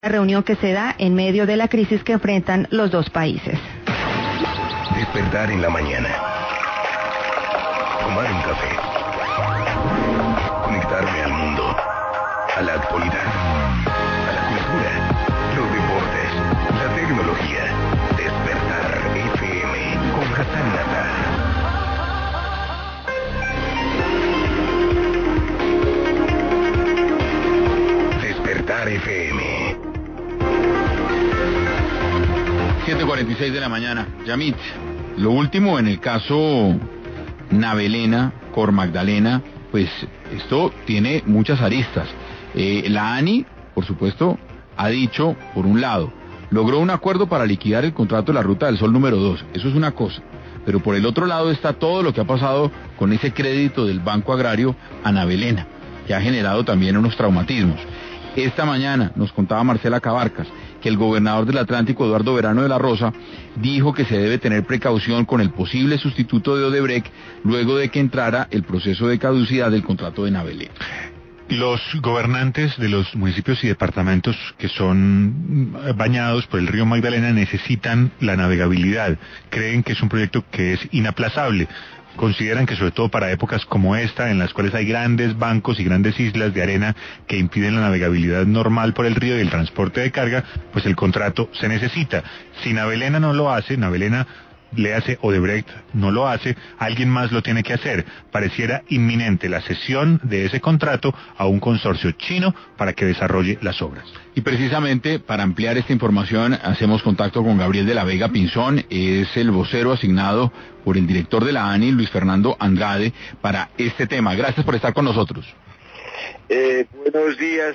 La reunión que se da en medio de la crisis que enfrentan los dos países. Despertar en la mañana. Tomar un café. Conectarme al mundo. A la actualidad. A la cultura. Los deportes. La tecnología. Despertar FM con Hassan Natal. Despertar FM. 7:46 de la mañana. Yamit, lo último en el caso Navelena, Cor Magdalena, pues esto tiene muchas aristas. La ANI, por supuesto, ha dicho, por un lado, logró un acuerdo para liquidar el contrato de la Ruta del Sol número 2, eso es una cosa. Pero por el otro lado está todo lo que ha pasado con ese crédito del Banco Agrario a Navelena, que ha generado también unos traumatismos. Esta mañana nos contaba Marcela Cabarcas que el gobernador del Atlántico, Eduardo Verano de la Rosa, dijo que se debe tener precaución con el posible sustituto de Odebrecht luego de que entrara el proceso de caducidad del contrato de Navelena. Los gobernantes de los municipios y departamentos que son bañados por el río Magdalena necesitan la navegabilidad. Creen que es un proyecto que es inaplazable. Consideran que sobre todo para épocas como esta, en las cuales hay grandes bancos y grandes islas de arena que impiden la navegabilidad normal por el río y el transporte de carga, pues el contrato se necesita. Si Navelena no lo hace, Navelena le hace, Odebrecht no lo hace, alguien más lo tiene que hacer. Pareciera inminente la cesión de ese contrato a un consorcio chino para que desarrolle las obras. Y precisamente para ampliar esta información hacemos contacto con Gabriel de la Vega Pinzón, es el vocero asignado por el director de la ANI, Luis Fernando Andrade, para este tema. Gracias por estar con nosotros. Buenos días,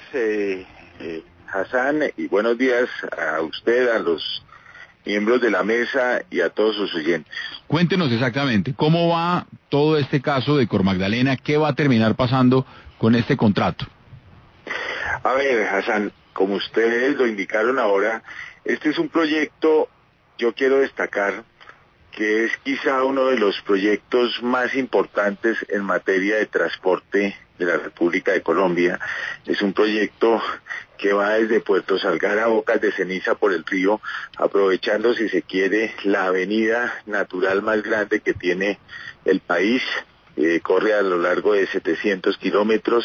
Hassan, y buenos días a usted, a los miembros de la mesa y a todos sus oyentes. Cuéntenos exactamente cómo va todo este caso de Cor Magdalena, qué va a terminar pasando con este contrato. A ver, Hassan, como ustedes lo indicaron ahora, este es un proyecto, yo quiero destacar, que es quizá uno de los proyectos más importantes en materia de transporte de la República de Colombia. Es un proyecto que va desde Puerto Salgar a Bocas de Ceniza por el río, aprovechando, si se quiere, la avenida natural más grande que tiene el país. Corre a lo largo de 700 kilómetros,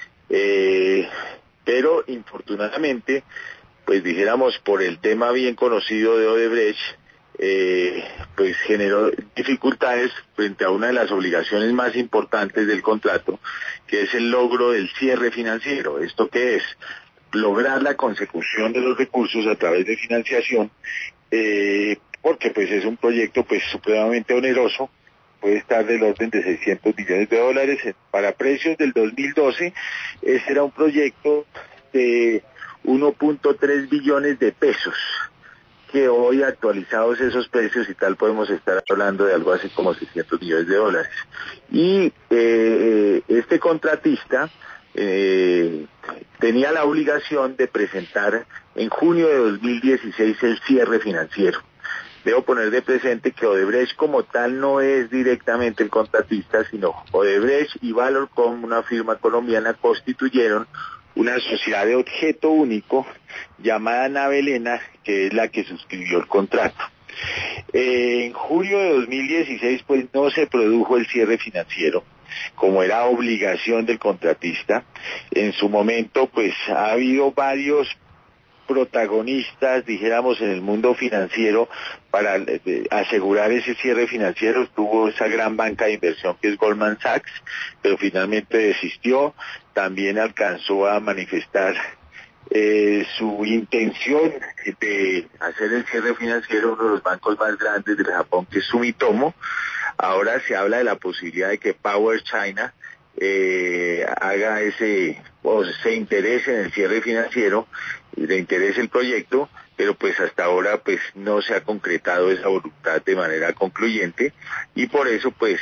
pero infortunadamente, pues dijéramos, por el tema bien conocido de Odebrecht, pues generó dificultades frente a una de las obligaciones más importantes del contrato, que es el logro del cierre financiero. ¿Esto qué es? Lograr la consecución de los recursos a través de financiación, porque pues es un proyecto pues supremamente oneroso, puede estar del orden de $600 millones. Para precios del 2012, ese era un proyecto de 1.3 billones de pesos, que hoy actualizados esos precios y tal podemos estar hablando de algo así como $600 millones. Y este contratista tenía la obligación de presentar en junio de 2016 el cierre financiero. Debo poner de presente que Odebrecht como tal no es directamente el contratista, sino Odebrecht y Valorcom, una firma colombiana, constituyeron una sociedad de objeto único llamada Navelena, que es la que suscribió el contrato. En julio de 2016 pues no se produjo el cierre financiero, como era obligación del contratista. En su momento pues ha habido varios protagonistas, dijéramos, en el mundo financiero para asegurar ese cierre financiero. Estuvo esa gran banca de inversión que es Goldman Sachs, pero finalmente desistió. También alcanzó a manifestar su intención de hacer el cierre financiero uno de los bancos más grandes del Japón, que es Sumitomo. Ahora se habla de la posibilidad de que Power China haga o se interese en el cierre financiero, le interese el proyecto, pero pues hasta ahora pues no se ha concretado esa voluntad de manera concluyente, y por eso pues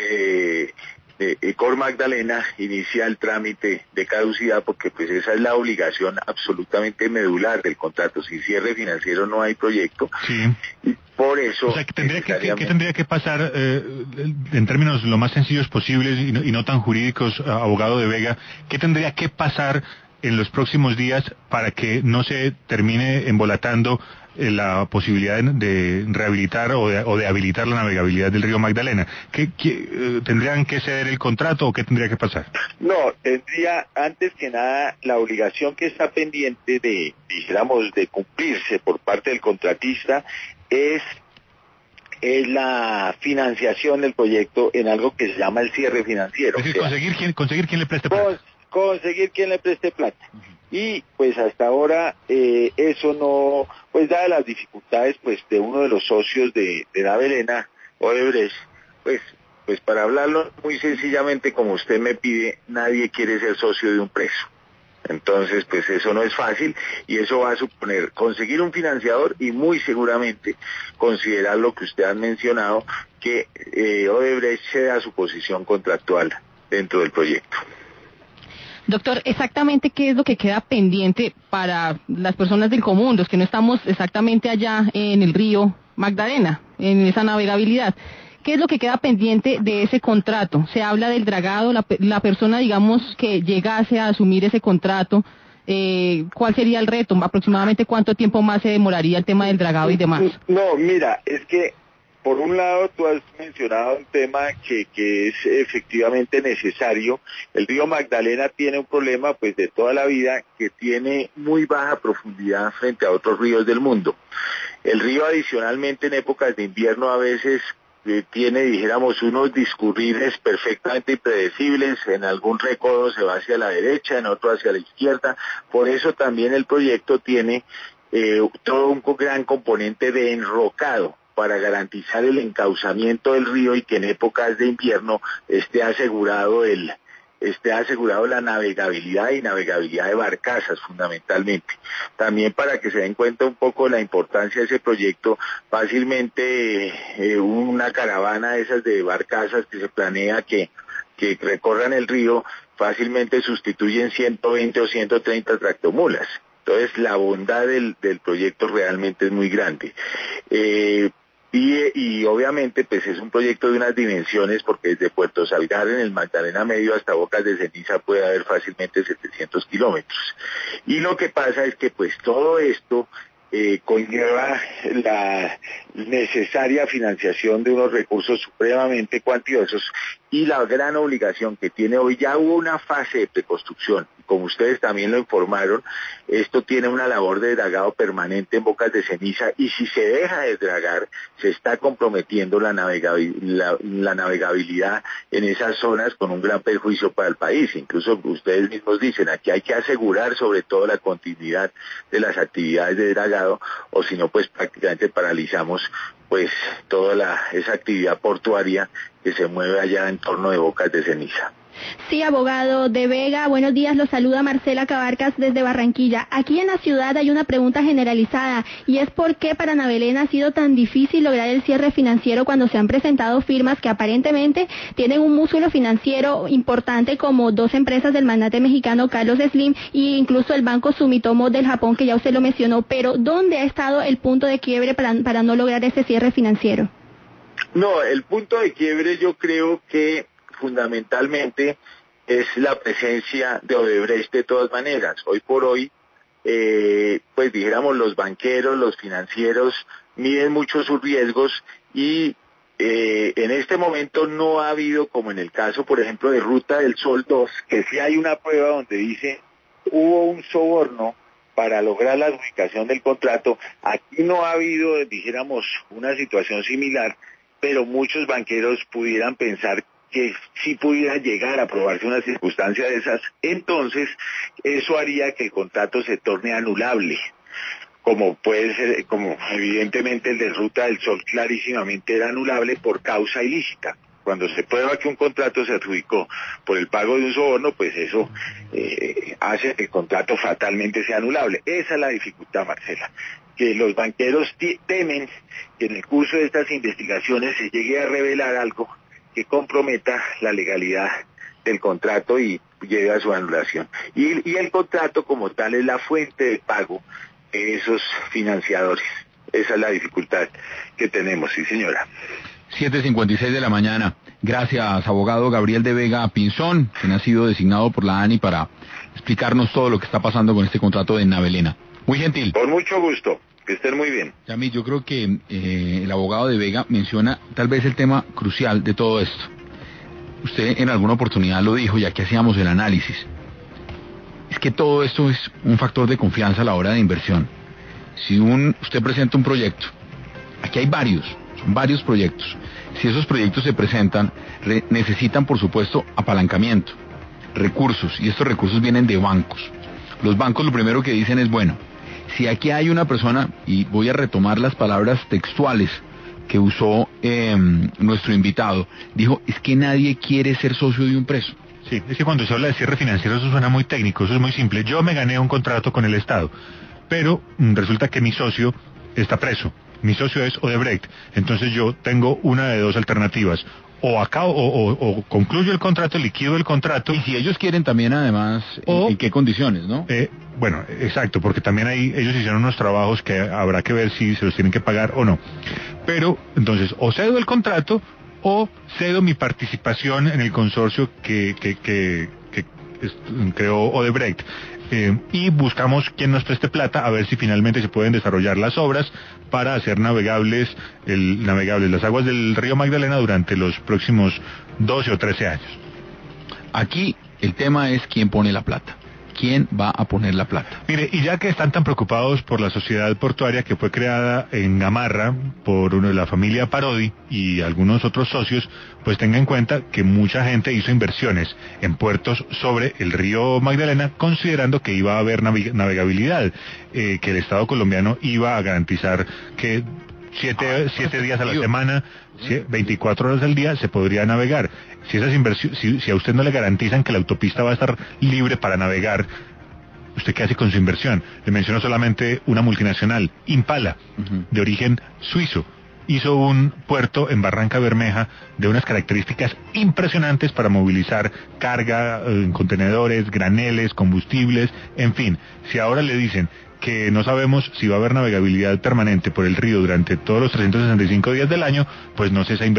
Cor Magdalena inicia el trámite de caducidad, porque pues esa es la obligación absolutamente medular del contrato. Sin cierre financiero no hay proyecto. Sí. Y por eso... O sea, ¿qué tendría que pasar, en términos lo más sencillos posibles y no tan jurídicos, abogado de Vega, qué tendría que pasar en los próximos días para que no se termine embolatando la posibilidad de rehabilitar o de habilitar la navegabilidad del río Magdalena? ¿Tendrían que ceder el contrato o qué tendría que pasar? No, tendría antes que nada la obligación que está pendiente de cumplirse por parte del contratista es la financiación del proyecto en algo que se llama el cierre financiero. Es decir, conseguir quien le preste plata. Conseguir quien le preste plata. Y pues hasta ahora eso no, pues dadas las dificultades pues de uno de los socios de Navelena, Odebrecht, pues para hablarlo muy sencillamente como usted me pide, nadie quiere ser socio de un preso. Entonces, pues eso no es fácil y eso va a suponer conseguir un financiador y muy seguramente considerar lo que usted ha mencionado, que Odebrecht ceda su posición contractual dentro del proyecto. Doctor, exactamente qué es lo que queda pendiente para las personas del común, los que no estamos exactamente allá en el río Magdalena, en esa navegabilidad. ¿Qué es lo que queda pendiente de ese contrato? Se habla del dragado, la persona, digamos, que llegase a asumir ese contrato, ¿cuál sería el reto? ¿Aproximadamente cuánto tiempo más se demoraría el tema del dragado y demás? No, mira, es que por un lado tú has mencionado un tema que es efectivamente necesario. El río Magdalena tiene un problema pues de toda la vida, que tiene muy baja profundidad frente a otros ríos del mundo. El río adicionalmente en épocas de invierno a veces tiene, dijéramos, unos discurrires perfectamente impredecibles. En algún recodo se va hacia la derecha, en otro hacia la izquierda. Por eso también el proyecto tiene todo un gran componente de enrocado para garantizar el encauzamiento del río y que en épocas de invierno esté asegurado la navegabilidad y navegabilidad de barcazas fundamentalmente. También para que se den cuenta un poco la importancia de ese proyecto, fácilmente una caravana de esas de barcazas que se planea que recorran el río fácilmente sustituyen 120 o 130 tractomulas. Entonces la bondad del proyecto realmente es muy grande. Y obviamente pues es un proyecto de unas dimensiones, porque desde Puerto Salgar en el Magdalena Medio hasta Bocas de Ceniza puede haber fácilmente 700 kilómetros. Y lo que pasa es que pues todo esto conlleva la necesaria financiación de unos recursos supremamente cuantiosos y la gran obligación que tiene hoy. Ya hubo una fase de preconstrucción, como ustedes también lo informaron, esto tiene una labor de dragado permanente en Bocas de Ceniza, y si se deja de dragar, se está comprometiendo la navegabilidad en esas zonas con un gran perjuicio para el país. Incluso ustedes mismos dicen, aquí hay que asegurar sobre todo la continuidad de las actividades de dragado, o si no, pues prácticamente paralizamos pues toda esa actividad portuaria que se mueve allá en torno de Bocas de Ceniza. Sí, abogado de Vega, buenos días, los saluda Marcela Cabarcas desde Barranquilla. Aquí en la ciudad hay una pregunta generalizada, y es ¿por qué para Navelena ha sido tan difícil lograr el cierre financiero cuando se han presentado firmas que aparentemente tienen un músculo financiero importante, como dos empresas del magnate mexicano Carlos Slim e incluso el banco Sumitomo del Japón, que ya usted lo mencionó? Pero ¿dónde ha estado el punto de quiebre para no lograr ese cierre financiero? No, el punto de quiebre yo creo que fundamentalmente es la presencia de Odebrecht de todas maneras. Hoy por hoy, pues dijéramos, los banqueros, los financieros miden mucho sus riesgos y en este momento no ha habido, como en el caso, por ejemplo, de Ruta del Sol 2, que sí hay una prueba donde dice hubo un soborno para lograr la adjudicación del contrato. Aquí no ha habido, dijéramos, una situación similar, pero muchos banqueros pudieran pensar que sí pudiera llegar a aprobarse una circunstancia de esas. Entonces eso haría que el contrato se torne anulable, como puede ser, como evidentemente el de Ruta del Sol clarísimamente era anulable por causa ilícita. Cuando se prueba que un contrato se adjudicó por el pago de un soborno, pues eso hace que el contrato fatalmente sea anulable. Esa es la dificultad, Marcela, que los banqueros temen que en el curso de estas investigaciones se llegue a revelar algo que comprometa la legalidad del contrato y lleve a su anulación. Y el contrato como tal es la fuente de pago de esos financiadores. Esa es la dificultad que tenemos, sí señora. 7:56 de la mañana. Gracias, abogado Gabriel de Vega Pinzón, quien ha sido designado por la ANI para explicarnos todo lo que está pasando con este contrato de Navelena. Muy gentil. Con mucho gusto. Que estén muy bien. Yamit, yo creo que el abogado de Vega menciona tal vez el tema crucial de todo esto. Usted en alguna oportunidad lo dijo, ya que hacíamos el análisis. Es que todo esto es un factor de confianza a la hora de inversión. Si usted presenta un proyecto, aquí hay varios proyectos. Si esos proyectos se presentan, necesitan por supuesto apalancamiento, recursos, y estos recursos vienen de bancos. Los bancos lo primero que dicen es, bueno, si aquí hay una persona, y voy a retomar las palabras textuales que usó nuestro invitado, dijo, es que nadie quiere ser socio de un preso. Sí, es que cuando se habla de cierre financiero eso suena muy técnico, eso es muy simple. Yo me gané un contrato con el Estado, pero resulta que mi socio está preso. Mi socio es Odebrecht, entonces yo tengo una de dos alternativas. O acabo, o concluyo el contrato, liquido el contrato. Y si ellos quieren también, además, ¿en qué condiciones, no? Bueno, exacto, porque también ellos hicieron unos trabajos que habrá que ver si se los tienen que pagar o no. Pero, entonces, o cedo el contrato, o cedo mi participación en el consorcio que creó Odebrecht. Y buscamos quien nos preste plata a ver si finalmente se pueden desarrollar las obras para hacer navegables las aguas del río Magdalena durante los próximos 12 o 13 años. Aquí el tema es quién pone la plata. ¿Quién va a poner la plata? Mire, y ya que están tan preocupados por la sociedad portuaria que fue creada en Gamarra por la familia Parodi y algunos otros socios, pues tenga en cuenta que mucha gente hizo inversiones en puertos sobre el río Magdalena considerando que iba a haber navegabilidad, que el Estado colombiano iba a garantizar que 7 días a la semana, 24 horas al día se podría navegar. Si esas inversiones, si a usted no le garantizan que la autopista va a estar libre para navegar, ¿usted qué hace con su inversión? Le menciono solamente una multinacional, Impala, de origen suizo. Hizo un puerto en Barranca Bermeja de unas características impresionantes para movilizar carga en contenedores, graneles, combustibles, en fin. Si ahora le dicen que no sabemos si va a haber navegabilidad permanente por el río durante todos los 365 días del año, pues no sé esa inversión